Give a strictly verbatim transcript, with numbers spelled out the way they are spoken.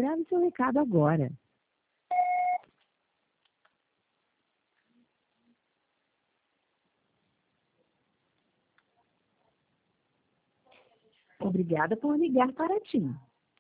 Grave seu recado agora. Obrigada por ligar para TIM.